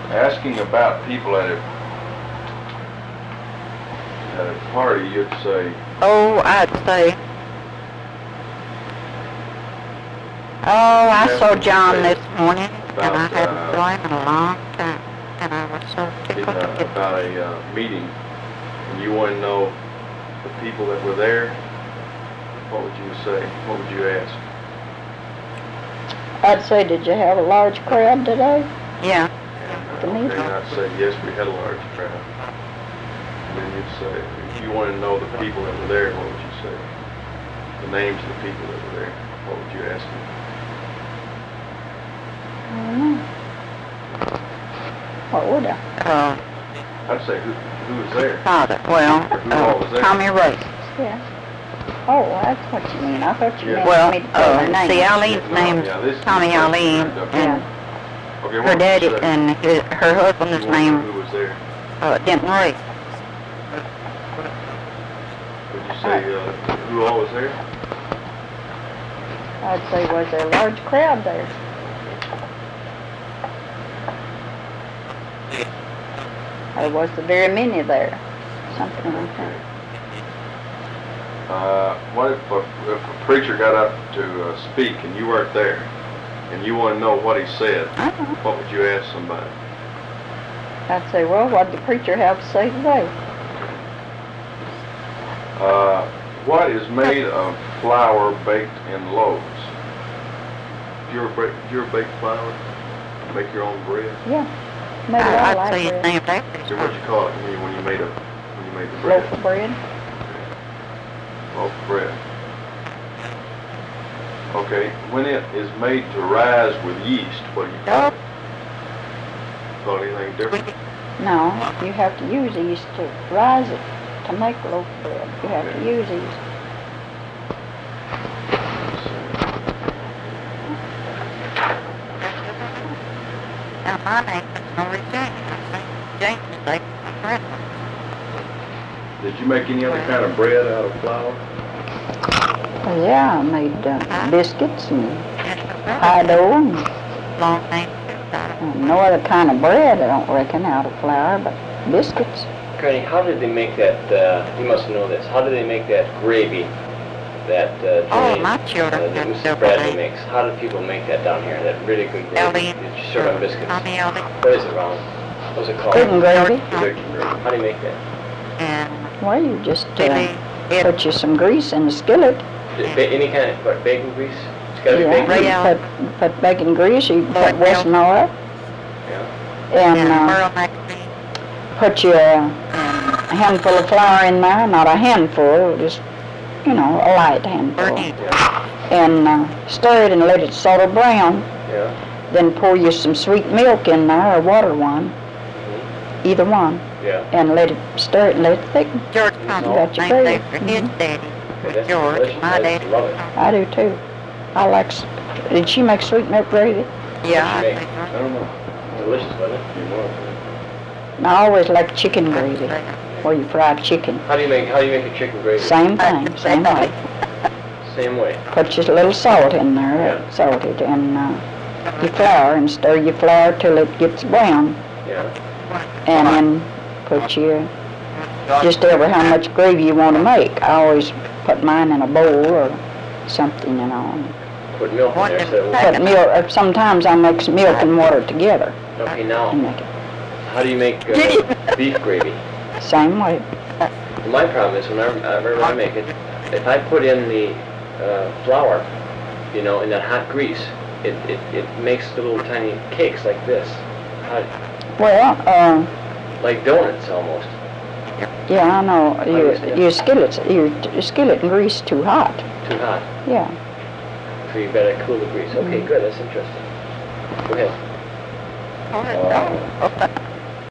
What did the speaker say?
asking about people at a party, you'd say, Oh, I'd say, I saw John this morning, and I hadn't saw him in a long time, and I was so tickled to get about a meeting, and you want to know the people that were there, what would you say? What would you ask? I'd say, did you have a large crowd today? Yeah. The meeting? And I'd say, yes, we had a large crowd. And then you'd say, if you want to know the people that were there, what would you say? The names of the people that were there, what would you ask them? I don't know. What would I? I'd say, who was there? Father. Well, Who all was there? Tommy Ray. Yeah. Oh, that's what you mean. I thought you meant Well, me to tell their name. see, Eileen's name's Tommy Eileen, and Okay, her daddy and her husband is named Who was there? Denton Ray. Would you say, who all was there? I'd say, was there a large crowd there? Or was there very many there? Something like that. What if a preacher got up to speak and you weren't there, and you want to know what he said? What would you ask somebody? I'd say, well, what did the preacher have to say today? What is made of flour baked in loaves? Do you ever bake flour? Make your own bread? Yeah. Maybe I I'd like say bread. it's named after his What you call it when you made the bread? Loaf of bread. Loaf of bread. Okay, when it is made to rise with yeast, what do you call it? Call it anything different? No, you have to use yeast to rise it, to make a loaf of bread. You have to use yeast. Now, my name is Nori James. James is like my friend. Did you make any other kind of bread out of flour? Well, yeah, I made biscuits and pie dough and Long name, no other kind of bread, I don't reckon, out of flour, but biscuits. Granny, how did they make that, you must know this, how did they make that gravy that my children that can Mrs. still Bradley believe. makes? How do people make that down here, that really good gravy Ellie, that you serve on biscuits? Tommy Ellie, What is it, Ron? What's it called? Cooking gravy. Cooking gravy. How do you make that? and Well, you just Billy, put you some grease in the skillet. Any kind of, what, bacon grease? It's gotta be Yeah, bacon grease? Yeah. you put bacon grease, you put Wesson oil, Yeah. and Merle McPhee, put you a handful of flour in there, not a handful, just, a light handful. Bernie, And stir it and let it sort of brown. Yeah. Then pour you some sweet milk in there, or water one, either one, Yeah. and let it stir it and let it thicken. George Thomas, Got your named gravy. after his daddy, Okay, that's George, delicious. my I daddy. love it. I do too. I like, did she make sweet milk gravy? Yeah, I What'd you think make? I don't know. Delicious, wasn't it? And I always like chicken gravy, where you fry chicken. How do you make your chicken gravy? Same thing, same way. Same way. Put just a little salt in there, Yeah. salted, and your flour, and stir your flour till it gets brown. Yeah. And then put your, just over how much gravy you want to make. I always put mine in a bowl or something, and Put milk in there so it won't... put milk, sometimes I mix milk and water together Okay, and now, make it. how do you make beef gravy? Same way. My problem is whenever I make it, if I put in the flour, in that hot grease, it makes little tiny cakes like this. Well, Like donuts almost. yeah, I know, your skillet and grease too hot. Too hot. Yeah. So you better cool the grease. Okay, good. That's interesting. Go ahead. Oh,